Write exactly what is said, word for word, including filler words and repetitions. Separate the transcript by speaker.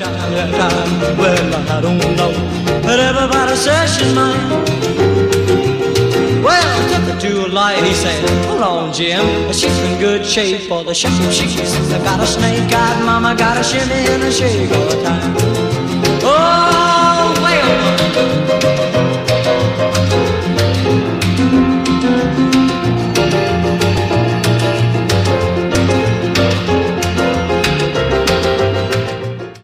Speaker 1: time. Well, I don't know, but everybody says she's mine. Well, I took her to a light, he said, hold on, Jim, she's in good shape for the show. She says, I got a snake-eyed mama, got a shimmy and a shake.